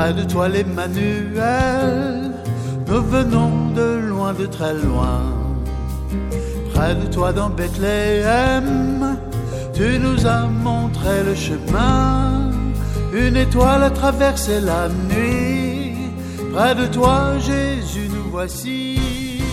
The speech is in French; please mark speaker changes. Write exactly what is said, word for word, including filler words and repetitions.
Speaker 1: Près de toi l'Emmanuel, nous venons de loin, de très loin. Près de toi dans Bethléem, tu nous as montré le chemin. Une étoile a traversé la nuit. Près de toi Jésus nous voici.